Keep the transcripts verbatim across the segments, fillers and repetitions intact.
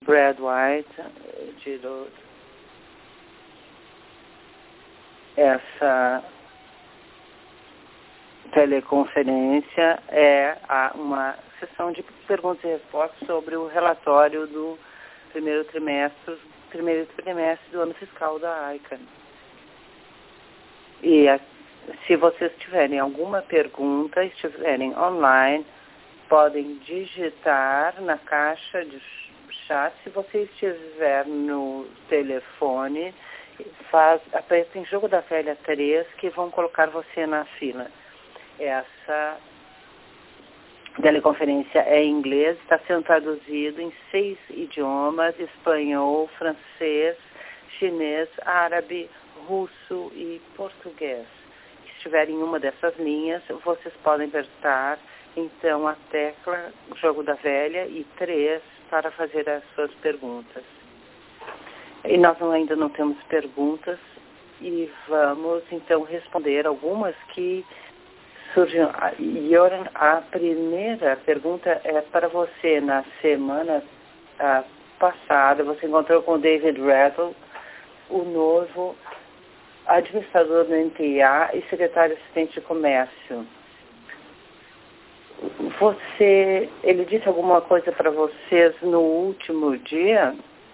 Brad White, de essa teleconferência é uma sessão de perguntas e respostas sobre o relatório do primeiro trimestre, primeiro trimestre do ano fiscal da I C A N. E a, se vocês tiverem alguma pergunta, estiverem online, podem digitar na caixa de chat. Se você estiver no telefone, faz, apertem Jogo da Velha três, que vão colocar você na fila. Essa teleconferência é em inglês, está sendo traduzido em seis idiomas: espanhol, francês, chinês, árabe, russo e português. Se estiver em uma dessas linhas, vocês podem apertar então a tecla Jogo da Velha e três para fazer as suas perguntas. E nós ainda não temos perguntas e vamos então responder algumas que surgiram. Yoran, a primeira pergunta é para você. Na semana uh, passada, você encontrou com o David Rattle, o novo administrador do N T I A e secretário assistente de comércio. Você, ele disse alguma coisa para vocês no último dia?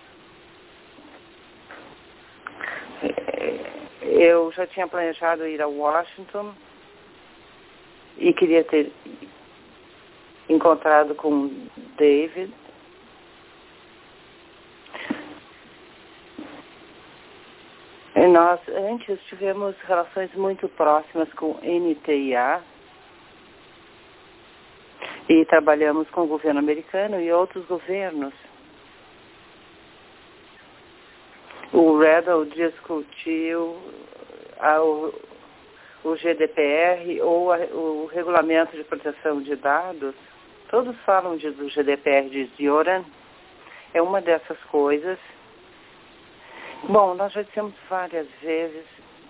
Eu já tinha planejado ir a Washington e queria ter encontrado com David. E nós antes tivemos relações muito próximas com o N T I A e trabalhamos com o governo americano e outros governos. O Rattle discutiu a, o, o G D P R ou a, o Regulamento de Proteção de Dados. Todos falam de, do G D P R de Yoran. É uma dessas coisas. Bom, nós já dissemos várias vezes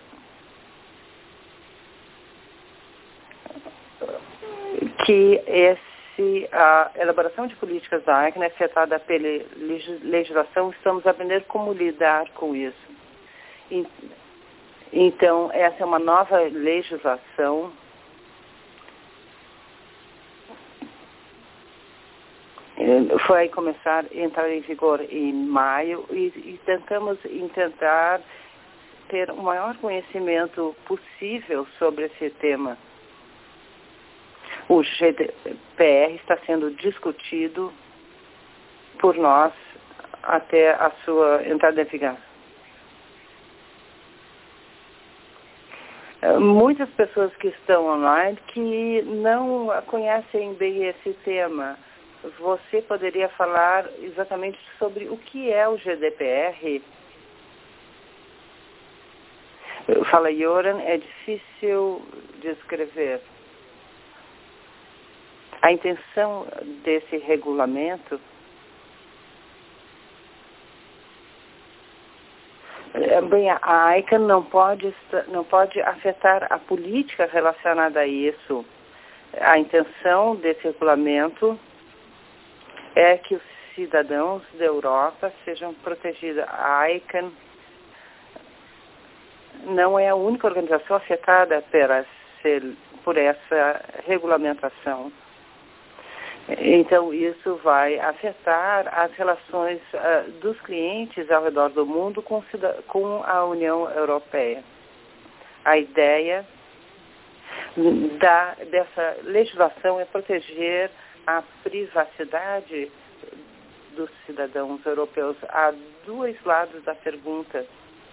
que esse, a elaboração de políticas da I C A N é afetada pela legislação. Estamos aprendendo como lidar com isso. Então, essa é uma nova legislação vai começar a entrar em vigor em maio e, e tentamos tentar ter o maior conhecimento possível sobre esse tema. O G D P R está sendo discutido por nós até a sua entrada em vigor. Muitas pessoas que estão online que não conhecem bem esse tema. Você poderia falar exatamente sobre o que é o G D P R? Fala, Yoran, é difícil descrever. A intenção desse regulamento bem, a I C A N não pode, não pode afetar a política relacionada a isso. A intenção desse regulamento é que os cidadãos da Europa sejam protegidos. A I C A N não é a única organização afetada pela, por essa regulamentação. Então, isso vai afetar as relações uh, dos clientes ao redor do mundo com, com a União Europeia. A ideia da, dessa legislação é proteger a privacidade dos cidadãos europeus. Há dois lados da pergunta.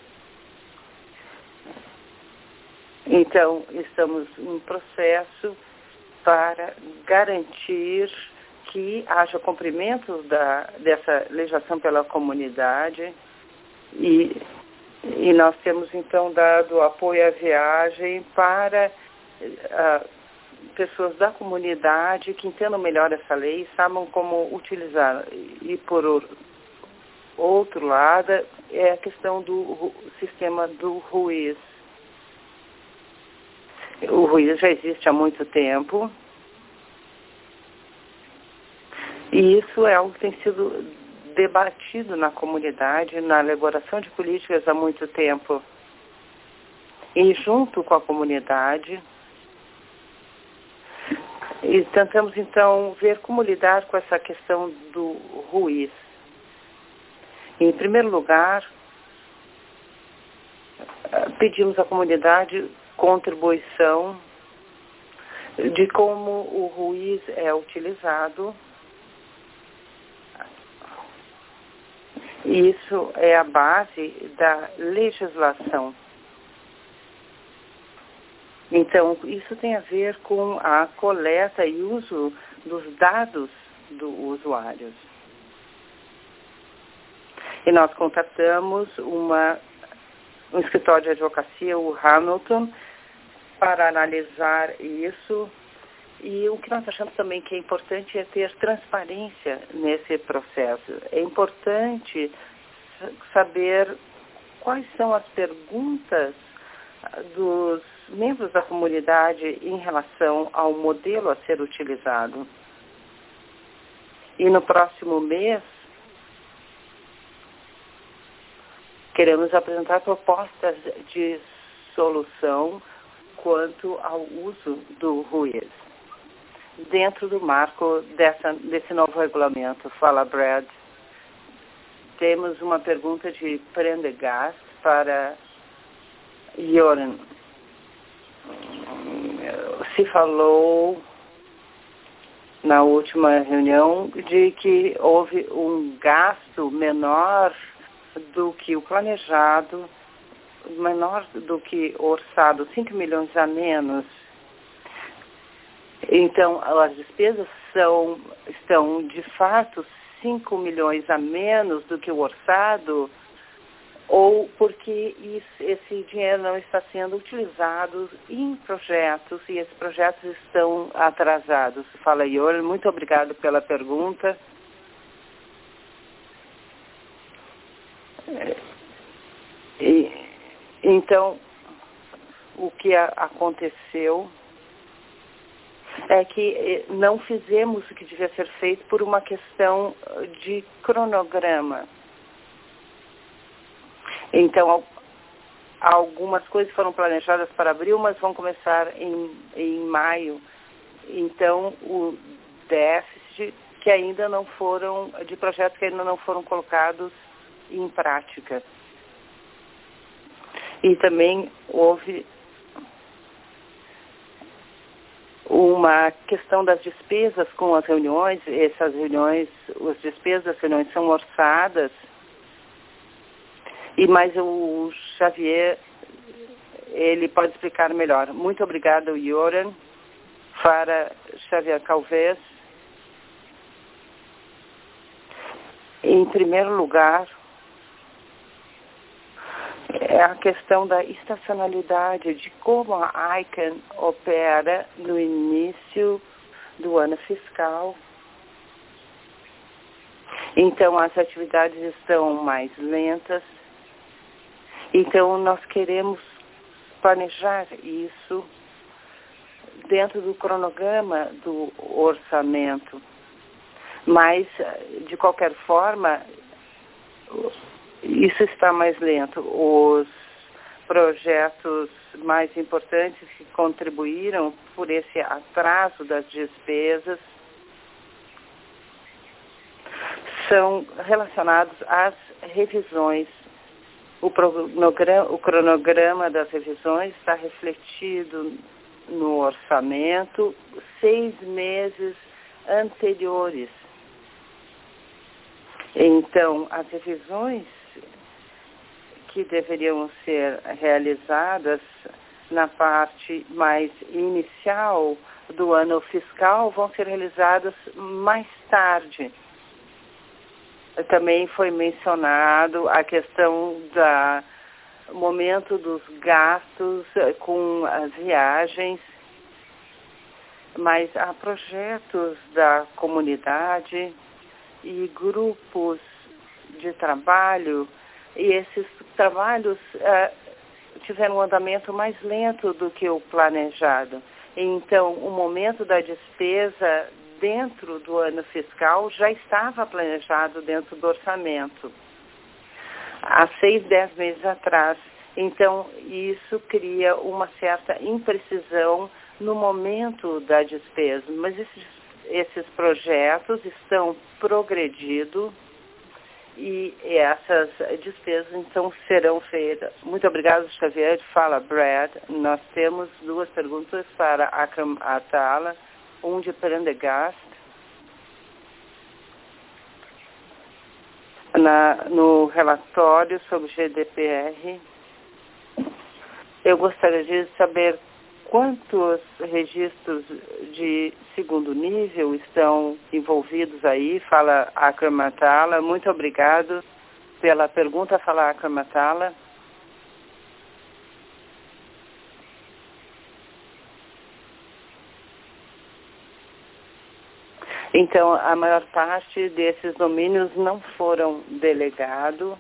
Então, estamos em processo para garantir que haja cumprimento da, dessa legislação pela comunidade e, e nós temos, então, dado apoio à viagem para uh, pessoas da comunidade que entendam melhor essa lei e saibam como utilizar. E, por outro lado, é a questão do sistema do ruíz. O ruído já existe há muito tempo e isso é algo que tem sido debatido na comunidade, na elaboração de políticas há muito tempo. E junto com a comunidade, e tentamos então ver como lidar com essa questão do ruíz. Em primeiro lugar, pedimos à comunidade contribuição de como o ruíz é utilizado. Isso é a base da legislação. Então, isso tem a ver com a coleta e uso dos dados dos usuários. E nós contatamos uma, um escritório de advocacia, o Hamilton, para analisar isso. E o que nós achamos também que é importante é ter transparência nesse processo. É importante saber quais são as perguntas dos membros da comunidade em relação ao modelo a ser utilizado. E no próximo mês, queremos apresentar propostas de solução quanto ao uso do ruíz, dentro do marco dessa, desse novo regulamento. Fala, Brad. Temos uma pergunta de Prendergast para Joran. Se falou na última reunião de que houve um gasto menor do que o planejado, menor do que orçado, cinco milhões a menos. Então, as despesas são, estão, de fato, cinco milhões a menos do que o orçado, ou porque isso, esse dinheiro não está sendo utilizado em projetos e esses projetos estão atrasados. Fala, Ior, muito obrigado pela pergunta. E, então, o que a, aconteceu é que não fizemos o que devia ser feito por uma questão de cronograma. Então, algumas coisas foram planejadas para abril, mas vão começar em, em maio. Então, o déficit que ainda não foram, de projetos que ainda não foram colocados em prática. E também houve uma questão das despesas com as reuniões. Essas reuniões, as despesas das reuniões são orçadas. E mais o Xavier, ele pode explicar melhor. Muito obrigada, Joran, para Xavier Calvez. Em primeiro lugar, é a questão da estacionalidade, de como a I C A N opera no início do ano fiscal. Então, as atividades estão mais lentas. Então, nós queremos planejar isso dentro do cronograma do orçamento. Mas, de qualquer forma, isso está mais lento. Os projetos mais importantes que contribuíram por esse atraso das despesas são relacionados às revisões. O cronograma, o cronograma das revisões está refletido no orçamento seis meses anteriores. Então, as revisões que deveriam ser realizadas na parte mais inicial do ano fiscal vão ser realizadas mais tarde. Também foi mencionado a questão do momento dos gastos com as viagens, mas há projetos da comunidade e grupos de trabalho, e esses trabalhos uh, tiveram um andamento mais lento do que o planejado. Então, o momento da despesa dentro do ano fiscal já estava planejado dentro do orçamento, há seis, dez meses atrás. Então, isso cria uma certa imprecisão no momento da despesa. Mas esses, esses projetos estão progredindo e essas despesas, então, serão feitas. Muito obrigado, Xavier. Fala, Brad. Nós temos duas perguntas para Akram Atala, um de Prendergast. Na, no relatório sobre G D P R, eu gostaria de saber quantos registros de segundo nível estão envolvidos aí. Fala Akram Atala. Muito obrigado pela pergunta. Fala Akram Atala. Então, a maior parte desses domínios não foram delegados.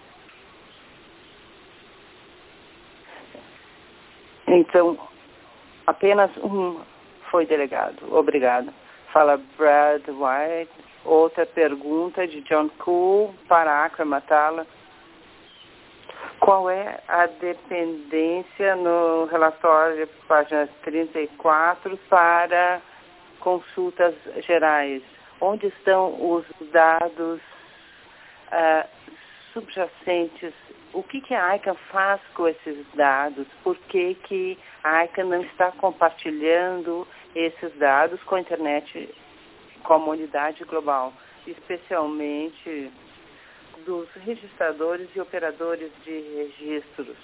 Então, apenas um foi delegado. Obrigado. Fala Brad White. Outra pergunta de John Cool para Akram Atala. Qual é a dependência no relatório, página trinta e quatro, para consultas gerais? Onde estão os dados uh, subjacentes? O que, que a ICANN faz com esses dados? Por que, que a ICANN não está compartilhando esses dados com a internet comunidade global, especialmente dos registradores e operadores de registros?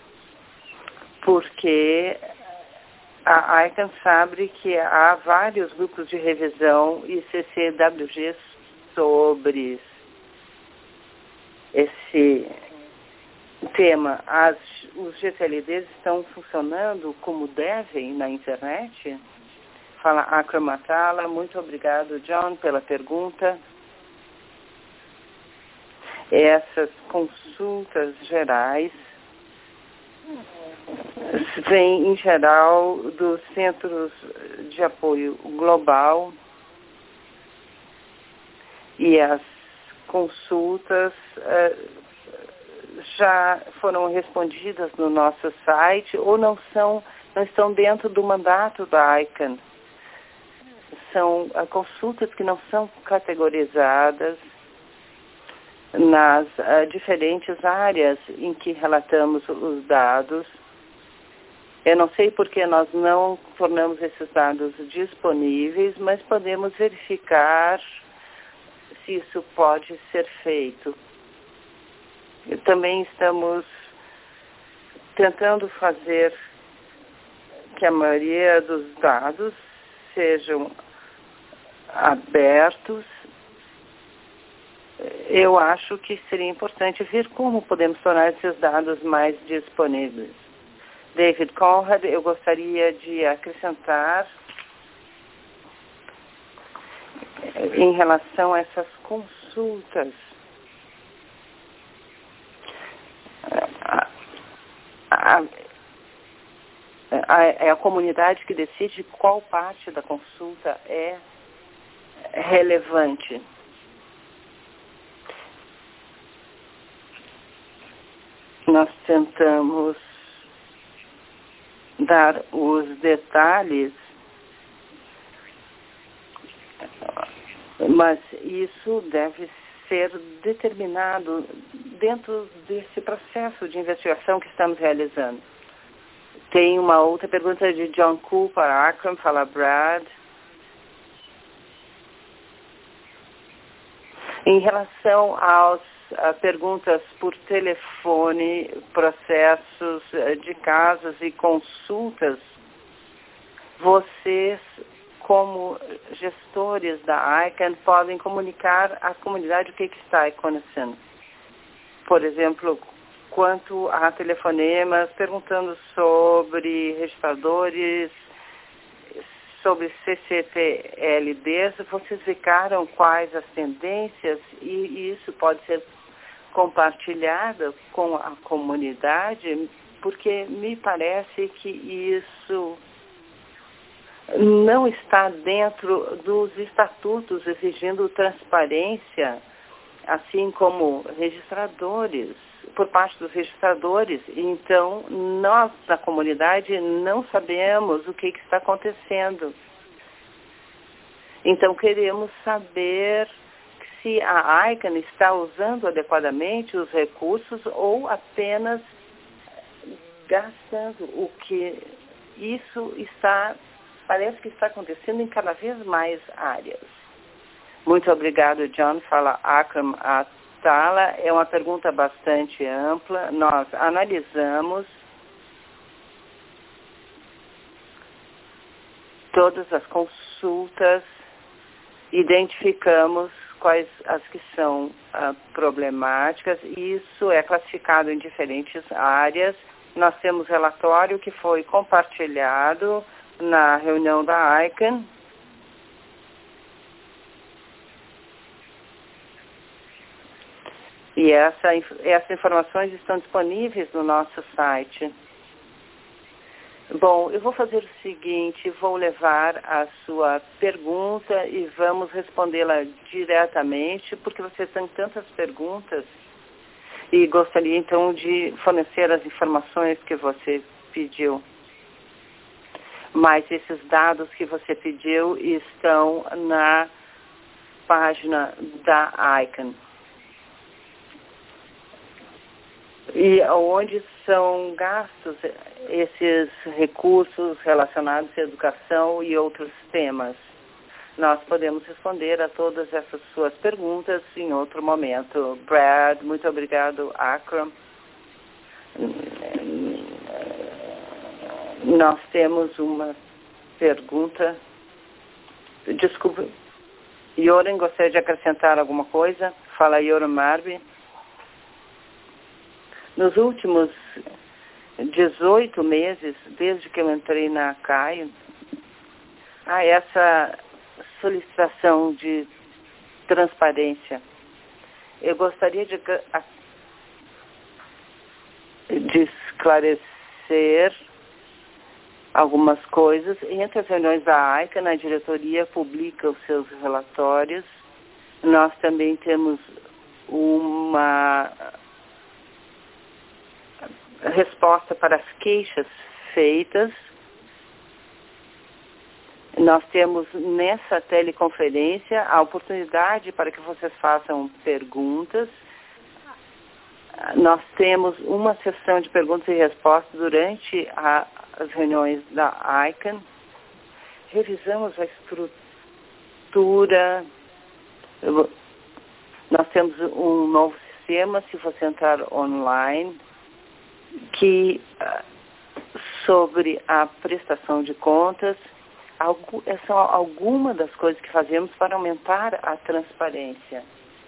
Porque a ICANN sabe que há vários grupos de revisão e C C W G sobre esse tema. As, os G T L Ds estão funcionando como devem na internet? Fala Akram Atala. Muito obrigado, John, pela pergunta. Essas consultas gerais vem, em geral, dos centros de apoio global, e as consultas uh, já foram respondidas no nosso site ou não são, não estão dentro do mandato da ICANN. São uh, consultas que não são categorizadas nas uh, diferentes áreas em que relatamos os dados. Eu não sei porque nós não tornamos esses dados disponíveis, mas podemos verificar se isso pode ser feito. E também estamos tentando fazer que a maioria dos dados sejam abertos. Eu acho que seria importante ver como podemos tornar esses dados mais disponíveis. David Conrad, eu gostaria de acrescentar em relação a essas consultas. A, a, a, é a comunidade que decide qual parte da consulta é relevante. Nós tentamos dar os detalhes, mas isso deve ser determinado dentro desse processo de investigação que estamos realizando. Tem uma outra pergunta de John Cool para Akram. Fala Brad. Em relação aos Uh, perguntas por telefone, processos uh, de casos e consultas, vocês, como gestores da ICANN, podem comunicar à comunidade o que, que está acontecendo. Por exemplo, quanto a telefonemas perguntando sobre registradores, sobre C C T L Ds, vocês ficaram quais as tendências, e isso pode ser compartilhado com a comunidade, porque me parece que isso não está dentro dos estatutos exigindo transparência, assim como registradores, por parte dos registradores. Então, nós, da comunidade, não sabemos o que, que está acontecendo. Então, queremos saber se a ICANN está usando adequadamente os recursos ou apenas gastando o que isso está, parece que está acontecendo em cada vez mais áreas. Muito obrigado, John. Fala Akram Atala. É uma pergunta bastante ampla. Nós analisamos todas as consultas, identificamos quais as que são ah, problemáticas, e isso é classificado em diferentes áreas. Nós temos relatório que foi compartilhado na reunião da ICANN. E essa, essas informações estão disponíveis no nosso site. Bom, eu vou fazer o seguinte, vou levar a sua pergunta e vamos respondê-la diretamente, porque você tem tantas perguntas, e gostaria então de fornecer as informações que você pediu. Mas esses dados que você pediu estão na página da ICANN. E onde são gastos esses recursos relacionados à educação e outros temas. Nós podemos responder a todas essas suas perguntas em outro momento. Brad, muito obrigado, Akram. Nós temos uma pergunta. Desculpe. Yoren, gostaria de acrescentar alguma coisa? Fala, Yoren Marbi. Nos últimos dezoito meses, desde que eu entrei na CAI, há essa solicitação de transparência. Eu gostaria de, de esclarecer algumas coisas. Entre as reuniões da ICANN, a diretoria publica os seus relatórios. Nós também temos uma resposta para as queixas feitas. Nós temos nessa teleconferência a oportunidade para que vocês façam perguntas. Nós temos uma sessão de perguntas e respostas durante a, as reuniões da ICANN. Revisamos a estrutura. Nós temos um novo sistema, se você entrar online, que sobre a prestação de contas, são algumas das coisas que fazemos para aumentar a transparência.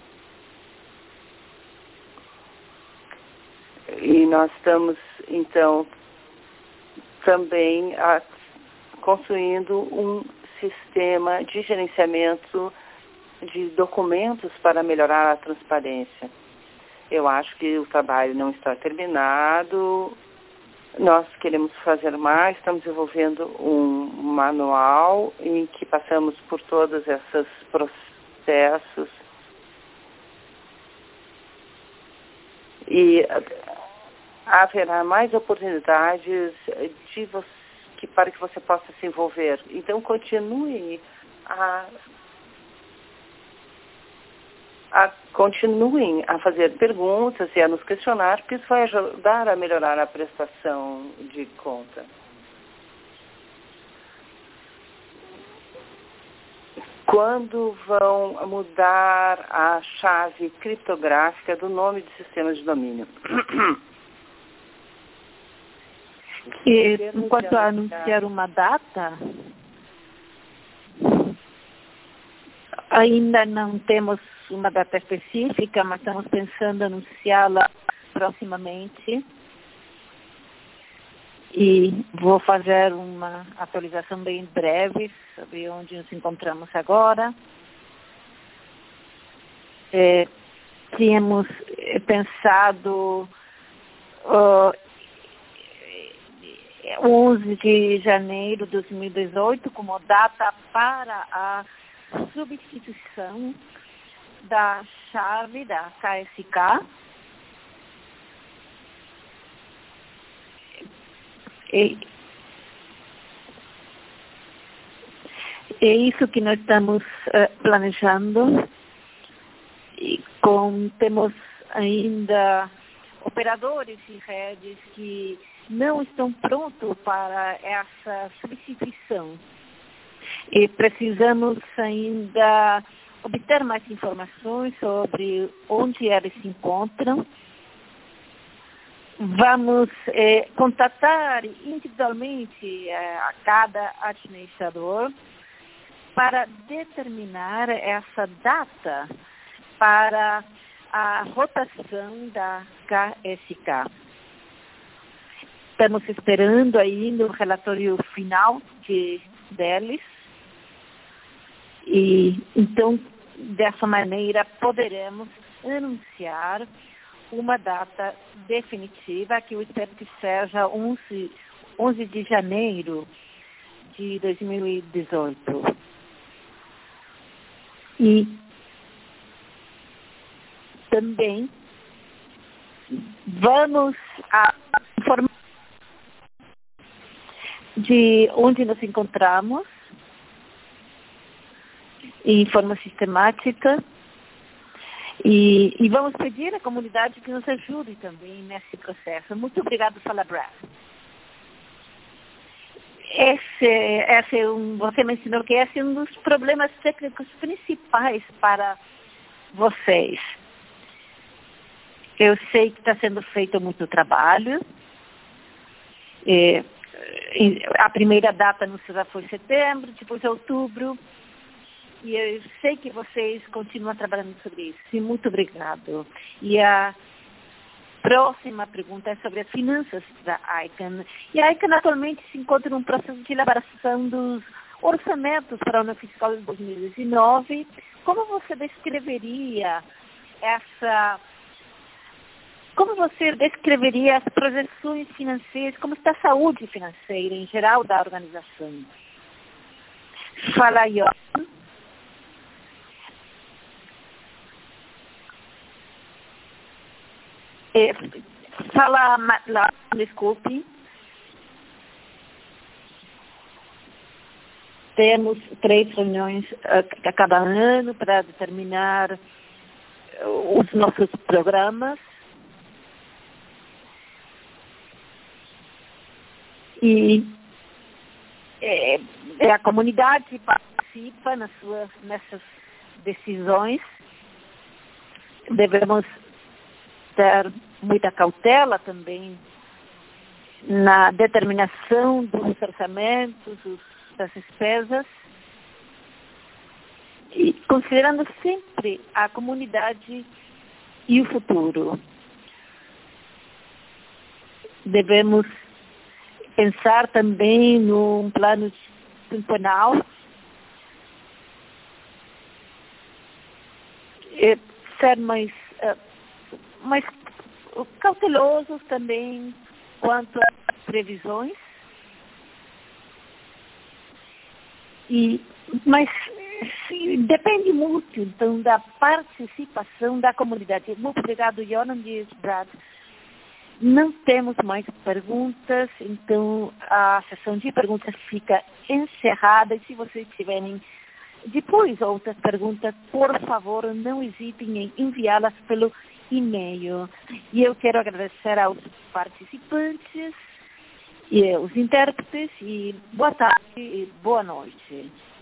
E nós estamos, então, também a, construindo um sistema de gerenciamento de documentos para melhorar a transparência. Eu acho que o trabalho não está terminado. Nós queremos fazer mais. Estamos desenvolvendo um manual em que passamos por todos esses processos. E haverá mais oportunidades de você, que, para que você possa se envolver. Então, continue a A, continuem a fazer perguntas e a nos questionar, porque isso vai ajudar a melhorar a prestação de conta. Quando vão mudar a chave criptográfica do nome de sistema de domínio? E, enquanto a anunciar uma data, ainda não temos uma data específica, mas estamos pensando em anunciá-la proximamente. E vou fazer uma atualização bem breve sobre onde nos encontramos agora. É, tínhamos pensado uh, onze de janeiro de dois mil e dezoito como data para a substituição da chave da K S K. E, é isso que nós estamos uh, planejando. E com, temos ainda operadores e redes que não estão prontos para essa substituição. E precisamos ainda obter mais informações sobre onde eles se encontram. Vamos eh, contatar individualmente eh, a cada administrador para determinar essa data para a rotação da K S K. Estamos esperando ainda o relatório final de, deles. E então, dessa maneira, poderemos anunciar uma data definitiva, que eu espero que seja onze, onze de janeiro de dois mil e dezoito. E também vamos a informar de onde nos encontramos em forma sistemática e, e vamos pedir à comunidade que nos ajude também nesse processo. Muito obrigado, Falabras. Esse, esse é um, você mencionou que esse é um dos problemas técnicos principais para vocês. Eu sei que está sendo feito muito trabalho. É, a primeira data no já foi setembro, depois outubro. E eu sei que vocês continuam trabalhando sobre isso. E muito obrigado. E a próxima pergunta é sobre as finanças da ICANN. E a ICANN atualmente se encontra num processo de elaboração dos orçamentos para o ano fiscal de dois mil e dezenove. Como você descreveria essa... Como você descreveria as projeções financeiras, como está a saúde financeira em geral da organização? Fala, Ion. É, fala, lá, desculpe. Temos três reuniões a cada ano para determinar os nossos programas. E é, a comunidade participa nas suas, nessas decisões. Devemos ter muita cautela também na determinação dos orçamentos, dos, das despesas, e considerando sempre a comunidade e o futuro. Devemos pensar também num plano quinquenal, e ser mais, mais cautelosos também quanto às previsões, e, mas sim, depende muito então da participação da comunidade. Muito obrigado, Jonan e Brad. Não temos mais perguntas, então a sessão de perguntas fica encerrada. E se vocês tiverem depois outras perguntas, por favor, não hesitem em enviá-las pelo e-mail. E eu quero agradecer aos participantes e aos intérpretes, e boa tarde e boa noite.